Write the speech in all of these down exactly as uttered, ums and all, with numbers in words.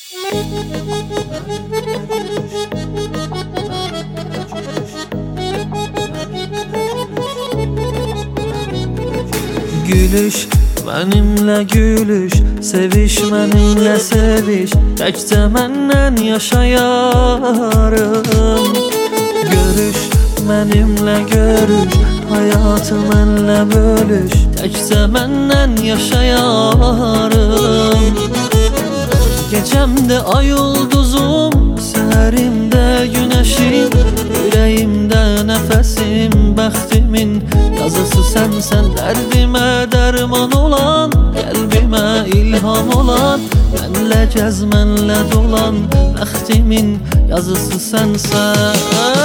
Gülüş benimle gülüş, seviş benimle seviş, təkcə məndən yaşayarım. Görüş benimle görüş, hayatı mənlə bölüş, təkcə məndən yaşayarım. Gecəmdə ay ulduzum, səhərimdə günəşim, ürəyimdə nəfəsim, bəxtimin yazısı sənsən. Dərdimə dərman olan, qəlbimə ilham olan, mənlə gəz, mənlə dolan, bəxtimin yazısı sənsən.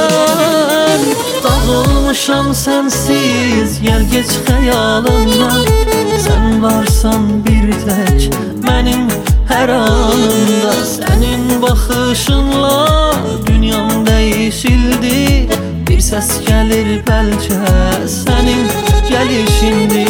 Dağılmışam sənsiz, gəl geç xəyalımdan. Sən varsan bir tək mənim hər anımda. Sənin baxışınla dünyam dəyişildi. Bir səs gəlir bəlkə sənin gəlişindi.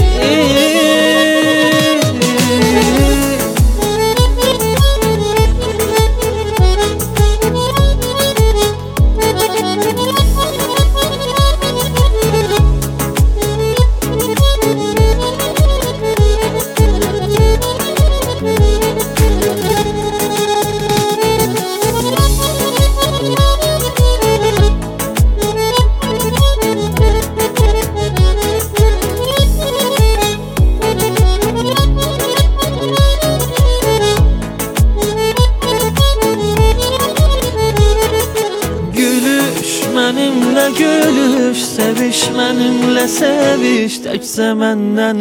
Mənimlə gülüş, seviş mənimlə seviş, təkcə məndən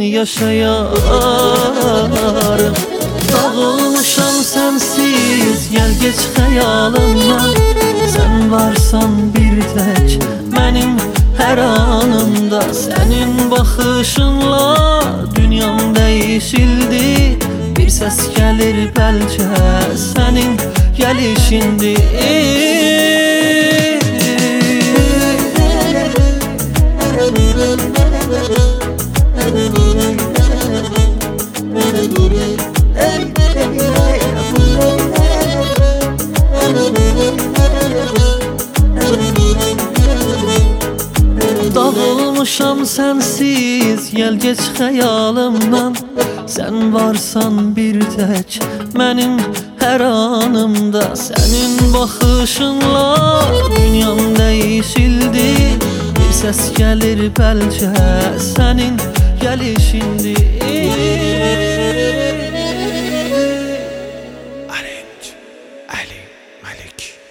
yaşayarım. Dağılmışam sənsiz, gəl geç xəyalımdan. Sən varsan bir tək mənim hər anımda. Sənin baxışınla dünyam dəyişildi. Bir səs gəlir bəlkə sənin gəlişindi. Dağılmışam sənsiz, gəl geç xəyalımdan. Sən varsan bir tək mənim hər anımda. Sənin baxışınla dünyam dəyişildi. Bir səs gəlir bəlkə sənin gəlişindi. Arrange Ali Malik.